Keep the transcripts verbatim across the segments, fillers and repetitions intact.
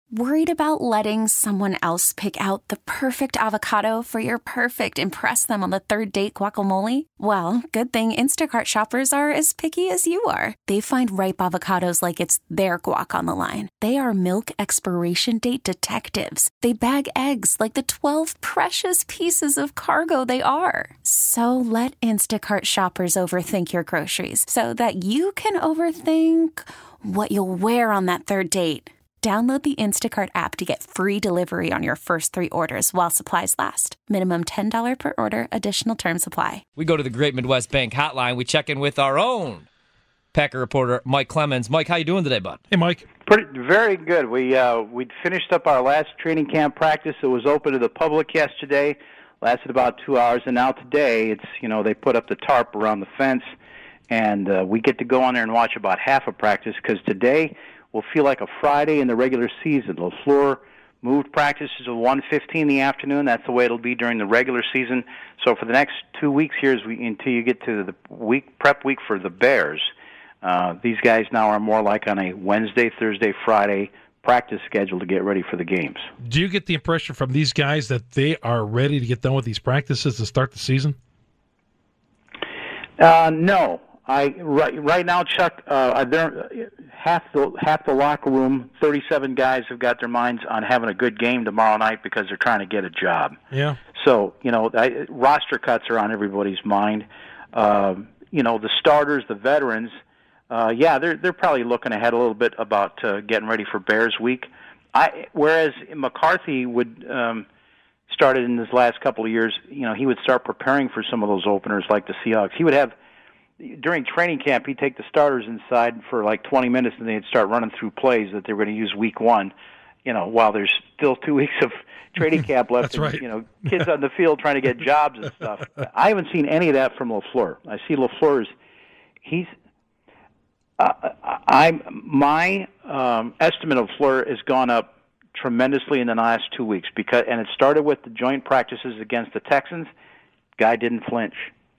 Worried about letting someone else pick out the perfect avocado for your perfect impress them on the third date guacamole? Well, good thing Instacart shoppers are as picky as you are. They find ripe avocados like it's their guac on the line. They are milk expiration date detectives. They bag eggs like the twelve precious pieces of cargo they are. So let Instacart shoppers overthink your groceries so that you can overthink what you'll wear on that third date. Download the Instacart app to get free delivery on your first three orders while supplies last. Minimum ten dollars per order. Additional terms apply. We go to the Great Midwest Bank hotline. We check in with our own Packer reporter, Mike Clemens. Mike, how you doing today, bud? Hey, Mike. Pretty, very good. We uh, we finished up our last training camp practice. It was open to the public yesterday. Lasted about two hours, and now today, it's you know they put up the tarp around the fence, and uh, we get to go on there and watch about half of practice because today will feel like a Friday in the regular season. LaFleur moved practices to one fifteen in the afternoon. That's the way it'll be during the regular season. So for the next two weeks here, as we, until you get to the week prep week for the Bears, uh, these guys now are more like on a Wednesday, Thursday, Friday practice schedule to get ready for the games. Do you get the impression from these guys that they are ready to get done with these practices to start the season? Uh, no. I right right now, Chuck. Uh, they're, half the half the locker room, thirty-seven guys, have got their minds on having a good game tomorrow night because they're trying to get a job. Yeah. So you know, I, roster cuts are on everybody's mind. Um, you know, the starters, the veterans. Uh, yeah, they're they're probably looking ahead a little bit about uh, getting ready for Bears Week. I whereas McCarthy would. Um, started in his last couple of years. You know, he would start preparing for some of those openers like the Seahawks. He would have. During training camp, he'd take the starters inside for like twenty minutes, and they'd start running through plays that they were going to use week one, you know, while there's still two weeks of training camp left. That's and, right. You know, kids on the field trying to get jobs and stuff. I haven't seen any of that from LaFleur. I see LaFleur's, he's, uh, I'm, my um, estimate of LaFleur has gone up tremendously in the last two weeks, because, and it started with the joint practices against the Texans. Guy didn't flinch.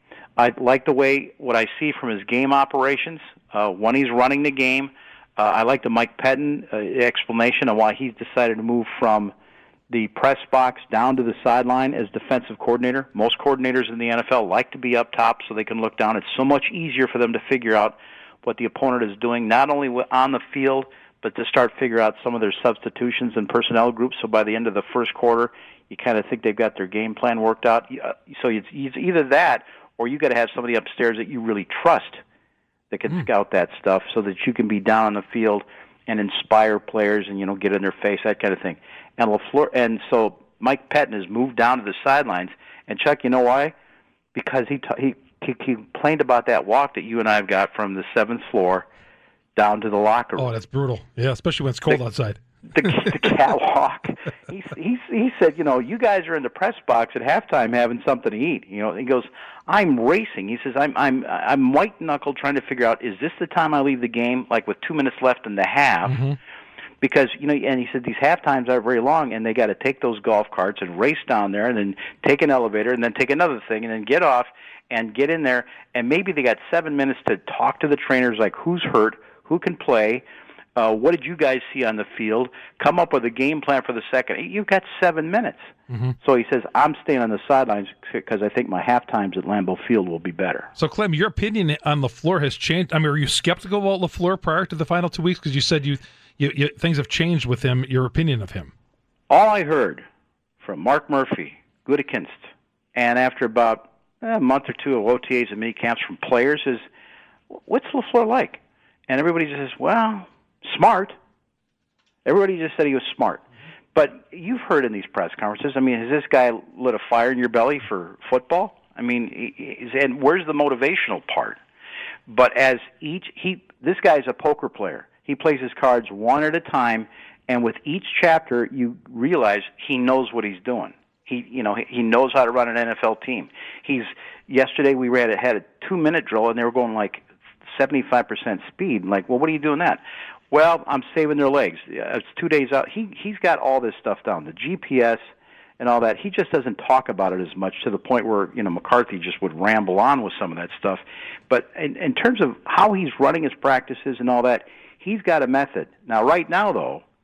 I like the way, what I see from his game operations, uh, when he's running the game. Uh, I like the Mike Pettin uh, explanation of why he's decided to move from the press box down to the sideline as defensive coordinator. Most coordinators in the N F L like to be up top so they can look down. It's so much easier for them to figure out what the opponent is doing, not only on the field, but to start figure out some of their substitutions and personnel groups. So by the end of the first quarter, you kind of think they've got their game plan worked out. So it's either that, or you got to have somebody upstairs that you really trust that can mm. scout that stuff, so that you can be down on the field and inspire players and you know get in their face, that kind of thing. And LaFleur, and so Mike Pettin has moved down to the sidelines. And Chuck, you know why? Because he t- he he he complained about that walk that you and I have got from the seventh floor down to the locker room. Oh, that's brutal. Yeah, especially when it's cold the, outside. The, the catwalk. He, he he said, you know, you guys are in the press box at halftime having something to eat. You know, he goes, I'm racing. He says, I'm I'm I'm white knuckle trying to figure out, is this the time I leave the game, like with two minutes left in the half? Mm-hmm. Because, you know, and he said these half times are very long, and they got to take those golf carts and race down there and then take an elevator and then take another thing and then get off and get in there. And maybe they got seven minutes to talk to the trainers, like who's hurt, who can play, uh, what did you guys see on the field, come up with a game plan for the second. You've got seven minutes. Mm-hmm. So he says, I'm staying on the sidelines because I think my half times at Lambeau Field will be better. So, Clem, your opinion on LaFleur has changed. I mean, were you skeptical about LaFleur prior to the final two weeks? Because you said you, you, you things have changed with him, your opinion of him. All I heard from Mark Murphy, Gutekunst, and after about a month or two of O T As and mini camps from players is, what's LaFleur like? And everybody just says, well, smart. Everybody just said he was smart. But you've heard in these press conferences, I mean, has this guy lit a fire in your belly for football? I mean, is, and where's the motivational part? But as each, he, this guy's a poker player. He plays his cards one at a time, and with each chapter, you realize he knows what he's doing. He, you know, he knows how to run an N F L team. He's, yesterday we ran, had a two-minute drill, and they were going like seventy-five percent speed. Like, well, what are you doing that? Well, I'm saving their legs. It's two days out. He, he's got all this stuff down, the G P S and all that. He just doesn't talk about it as much, to the point where, you know, McCarthy just would ramble on with some of that stuff. But in, in terms of how he's running his practices and all that, he's got a method. Now, right now, though,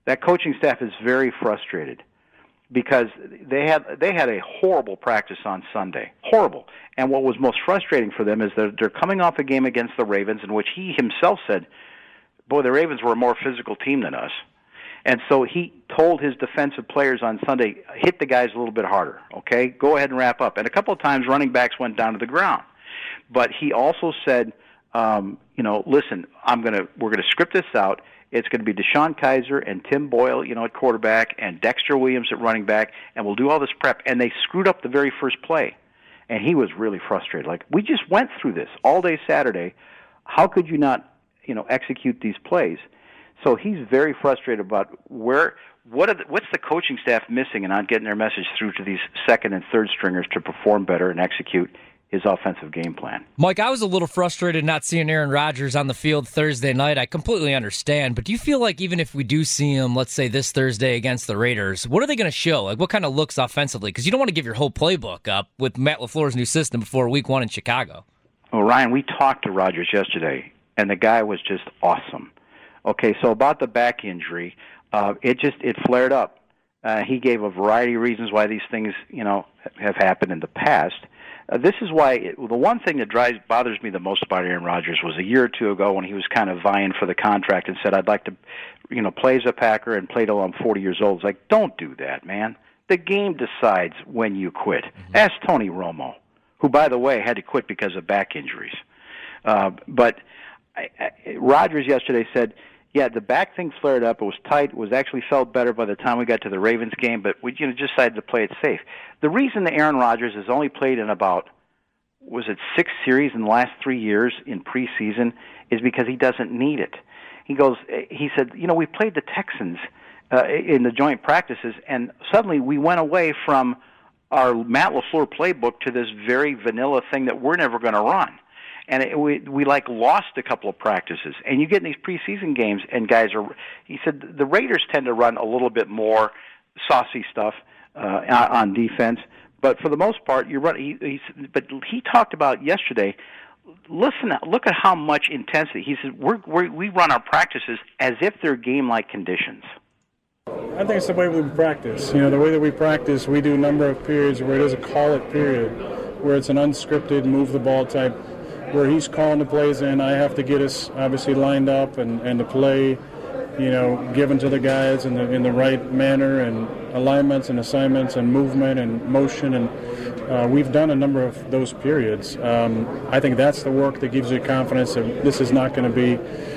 that coaching staff is very frustrated because they had they had a horrible practice on Sunday, horrible. And what was most frustrating for them is that they're coming off a game against the Ravens in which he himself said, "Boy, the Ravens were a more physical team than us." And so he told his defensive players on Sunday, hit the guys a little bit harder, okay? Go ahead and wrap up. And a couple of times running backs went down to the ground. But he also said, um, you know, listen, I'm gonna we're gonna script this out. It's going to be Deshaun Kaiser and Tim Boyle, you know, at quarterback, and Dexter Williams at running back, and we'll do all this prep. And they screwed up the very first play, and he was really frustrated. Like, we just went through this all day Saturday. How could you not, you know, execute these plays? So he's very frustrated about where what are the, what's the coaching staff missing and not getting their message through to these second and third stringers to perform better and execute his offensive game plan. Mike, I was a little frustrated not seeing Aaron Rodgers on the field Thursday night. I completely understand, but do you feel like even if we do see him, let's say this Thursday against the Raiders, what are they going to show? Like, what kind of looks offensively? Because you don't want to give your whole playbook up with Matt LaFleur's new system before week one in Chicago. Well, Ryan, we talked to Rodgers yesterday, and the guy was just awesome. Okay, so about the back injury, uh, it just it flared up. Uh, he gave a variety of reasons why these things, you know, have happened in the past. Uh, this is why it, the one thing that drives bothers me the most about Aaron Rodgers was a year or two ago when he was kind of vying for the contract and said, "I'd like to, you know, play as a Packer and play till I'm forty years old." It's like, don't do that, man. The game decides when you quit. Mm-hmm. Ask Tony Romo, who, by the way, had to quit because of back injuries. Uh, but I, I, Rodgers yesterday said, yeah, the back thing flared up. It was tight. It was actually felt better by the time we got to the Ravens game, but we you know, just decided to play it safe. The reason that Aaron Rodgers has only played in about, was it six series in the last three years in preseason is because he doesn't need it. He goes, he said, you know, we played the Texans uh, in the joint practices, and suddenly we went away from our Matt LaFleur playbook to this very vanilla thing that we're never going to run. And it, we we like lost a couple of practices, and you get in these preseason games, and guys are. He said the Raiders tend to run a little bit more saucy stuff uh, on defense, but for the most part, you're running. He, he, but he talked about yesterday. Listen, look at how much intensity. He said we're, we're, we run our practices as if they're game-like conditions. I think it's the way we practice. You know, the way that we practice, we do a number of periods where it is a call-it period, where it's an unscripted, move-the-ball type. Where he's calling the plays in, I have to get us obviously lined up and, and the play, you know, given to the guys in the in the right manner and alignments and assignments and movement and motion. And uh, we've done a number of those periods. Um, I think that's the work that gives you confidence that this is not going to be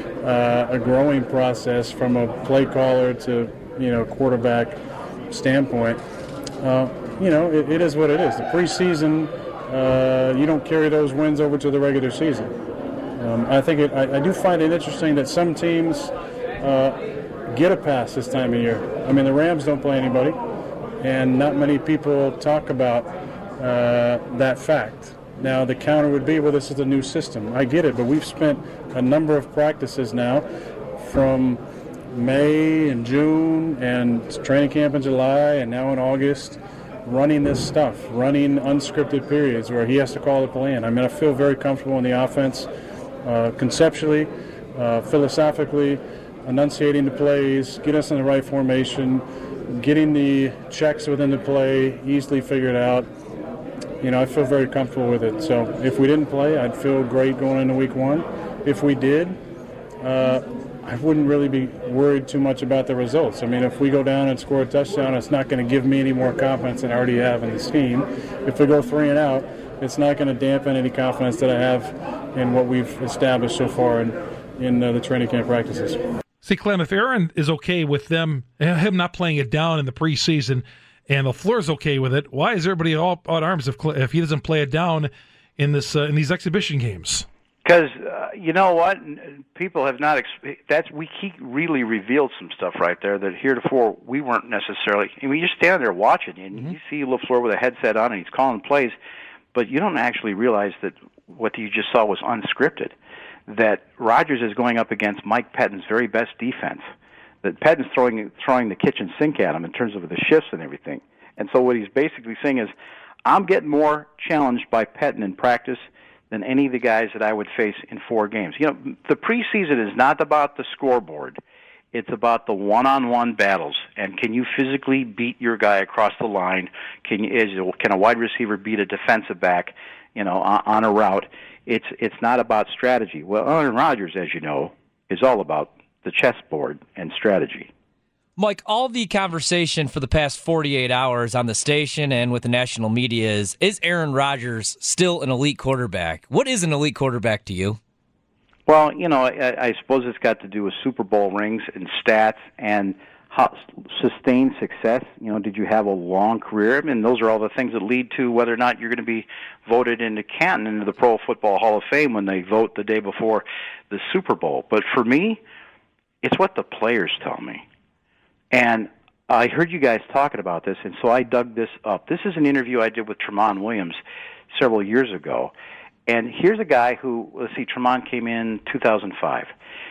uh, a growing process from a play caller to, you know, quarterback standpoint. Uh, you know, it, it is what it is. The preseason. Uh, you don't carry those wins over to the regular season. Um, I think it, I, I do find it interesting that some teams uh, get a pass this time of year. I mean, the Rams don't play anybody, and not many people talk about uh, that fact. Now, the counter would be, well, this is a new system. I get it, but we've spent a number of practices now from May and June and training camp in July and now in August, running this stuff, running unscripted periods where he has to call the play in. I mean, I feel very comfortable in the offense, uh, conceptually, uh, philosophically, enunciating the plays, get us in the right formation, getting the checks within the play easily figured out. You know, I feel very comfortable with it. So if we didn't play, I'd feel great going into week one. If we did, uh, I wouldn't really be worried too much about the results. I mean, if we go down and score a touchdown, it's not going to give me any more confidence than I already have in the scheme. If we go three and out, it's not going to dampen any confidence that I have in what we've established so far in, in uh, the training camp practices. See, Clem, if Aaron is okay with them, him not playing it down in the preseason, and LaFleur's okay with it, why is everybody all out arms if, if he doesn't play it down in this uh, in these exhibition games? Because uh, you know what, people have not. Exp- that's we he really revealed some stuff right there that heretofore we weren't necessarily. I mean, you just stand there watching, and mm-hmm. you see LaFleur with a headset on, and he's calling plays, but you don't actually realize that what you just saw was unscripted. That Rodgers is going up against Mike Pettine's very best defense. That Pettine's throwing throwing the kitchen sink at him in terms of the shifts and everything. And so what he's basically saying is, I'm getting more challenged by Pettine in practice than any of the guys that I would face in four games. You know, the preseason is not about the scoreboard. It's about the one-on-one battles, and can you physically beat your guy across the line? Can you, is, can a wide receiver beat a defensive back, you know, on, on a route? It's it's not about strategy. Well, Aaron Rodgers, as you know, is all about the chessboard and strategy. Mike, all the conversation for the past forty-eight hours on the station and with the national media is, is Aaron Rodgers still an elite quarterback? What is an elite quarterback to you? Well, you know, I, I suppose it's got to do with Super Bowl rings and stats and how, sustained success. You know, did you have a long career? I mean, those are all the things that lead to whether or not you're going to be voted into Canton, into the Pro Football Hall of Fame when they vote the day before the Super Bowl. But for me, it's what the players tell me. And I heard you guys talking about this, and so I dug this up. This is an interview I did with Tramon Williams several years ago. And here's a guy who, let's see, Tramon came in two thousand five.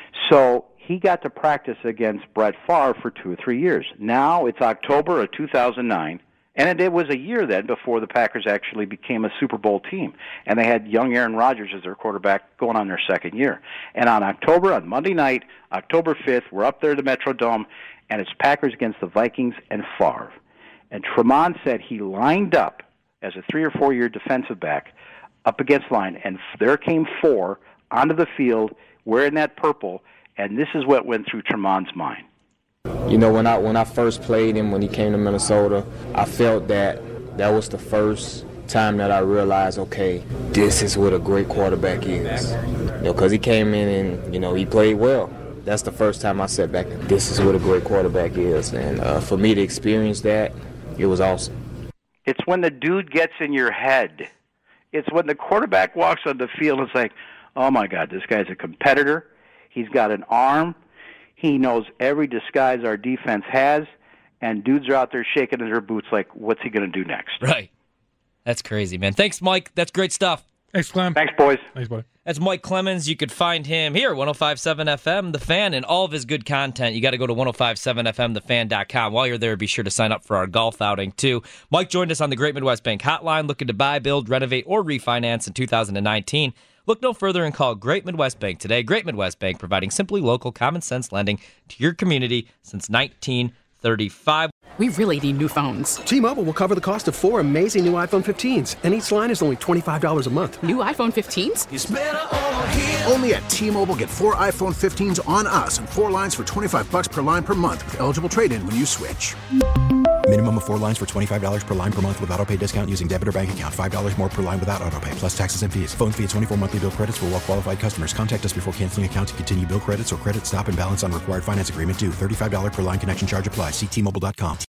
So he got to practice against Brett Favre for two or three years. Now it's October of two thousand nine, and it was a year then before the Packers actually became a Super Bowl team. And they had young Aaron Rodgers as their quarterback going on their second year. And on October, on Monday night, October fifth, we're up there at the Metrodome, and it's Packers against the Vikings and Favre. And Tramon said he lined up as a three- or four-year defensive back up against line, and there came four onto the field wearing that purple, and this is what went through Tramon's mind. You know, when I when I first played him, when he came to Minnesota, I felt that that was the first time that I realized, okay, this is what a great quarterback is. You know, because he came in and, you know, he played well. That's the first time I sat back and this is what a great quarterback is. And uh, for me to experience that, it was awesome. It's when the dude gets in your head. It's when the quarterback walks on the field, it's like, oh, my God, this guy's a competitor. He's got an arm. He knows every disguise our defense has, and dudes are out there shaking in their boots like, what's he going to do next? Right. That's crazy, man. Thanks, Mike. That's great stuff. Thanks, Clem. Thanks, boys. Thanks, buddy. That's Mike Clemens. You could find him here, one oh five point seven F M, The Fan, and all of his good content. You got to go to ten fifty-seven F M the fan dot com. While you're there, be sure to sign up for our golf outing, too. Mike joined us on the Great Midwest Bank Hotline, looking to buy, build, renovate, or refinance in two thousand nineteen. Look no further and call Great Midwest Bank today. Great Midwest Bank, providing simply local, common-sense lending to your community since nineteen thirty-five. We really need new phones. T-Mobile will cover the cost of four amazing new iPhone fifteens, and each line is only twenty-five dollars a month. New iPhone fifteens? It's better over here. Only at T-Mobile, get four iPhone fifteens on us and four lines for twenty-five dollars per line per month with eligible trade-in when you switch. Minimum of four lines for twenty-five dollars per line per month with autopay discount using debit or bank account. five dollars more per line without autopay, plus taxes and fees. Phone fee at twenty-four monthly bill credits for well-qualified customers. Contact us before canceling account to continue bill credits or credit stop and balance on required finance agreement due. thirty-five dollars per line connection charge applies. See T Mobile dot com.